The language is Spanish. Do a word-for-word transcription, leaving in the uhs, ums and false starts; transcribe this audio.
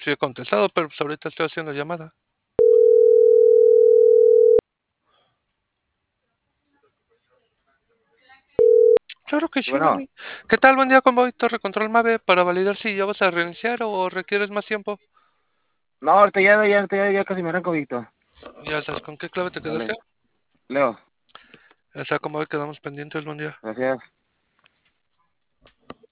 sí he contestado, pero pues ahorita estoy haciendo llamada. Claro que Y sí, bueno, Manny. ¿Qué tal? Buen día, ¿cómo voy? Torre Control Mave para validar si ya vas a reiniciar o requieres más tiempo. no, ahorita ya, ya, ahorita ya, ya casi me arranco, Víctor. Ya sabes, ¿con qué clave te quedaste? Dale, Leo, O sea, ¿cómo quedamos pendientes, buen día? gracias.